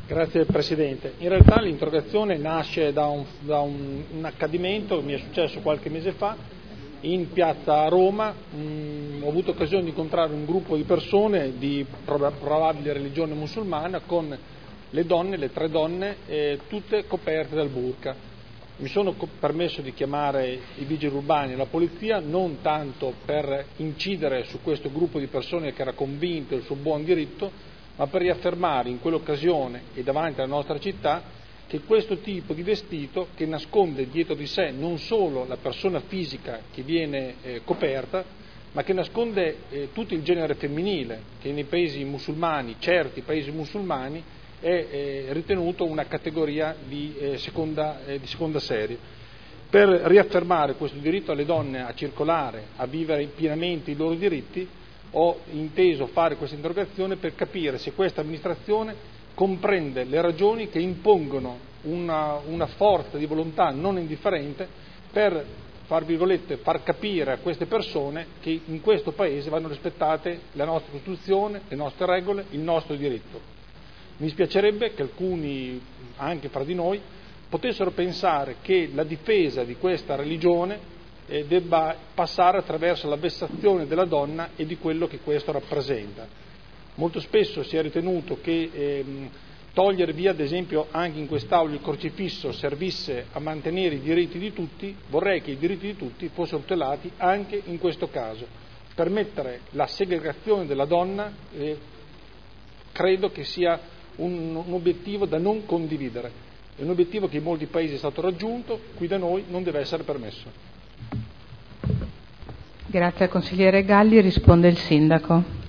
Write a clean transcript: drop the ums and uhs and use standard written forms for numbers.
Grazie Presidente. In realtà l'interrogazione nasce da un accadimento che mi è successo qualche mese fa in piazza Roma. Ho avuto occasione di incontrare un gruppo di persone di probabile religione musulmana con le donne, le 3 donne, tutte coperte dal burqa. Mi sono permesso di chiamare i vigili urbani e la polizia non tanto per incidere su questo gruppo di persone che era convinto del suo buon diritto, ma per riaffermare in quell'occasione e davanti alla nostra città che questo tipo di vestito, che nasconde dietro di sé non solo la persona fisica che viene coperta, ma che nasconde tutto il genere femminile, che nei paesi musulmani, certi paesi musulmani, è ritenuto una categoria di seconda serie. Per riaffermare questo diritto alle donne a circolare, a vivere pienamente i loro diritti, ho inteso fare questa interrogazione per capire se questa amministrazione comprende le ragioni che impongono una forza di volontà non indifferente per, far capire a queste persone che in questo Paese vanno rispettate la nostra Costituzione, le nostre regole, il nostro diritto. Mi spiacerebbe che alcuni, anche fra di noi, potessero pensare che la difesa di questa religione debba passare attraverso la vessazione della donna e di quello che questo rappresenta. Molto spesso si è ritenuto che togliere via, ad esempio, anche in quest'Aula il crocifisso servisse a mantenere i diritti di tutti. Vorrei che i diritti di tutti fossero tutelati anche in questo caso. Permettere la segregazione della donna credo che sia un obiettivo da non condividere. È un obiettivo che in molti paesi è stato raggiunto, qui da noi non deve essere permesso. Grazie al consigliere Galli, risponde il sindaco.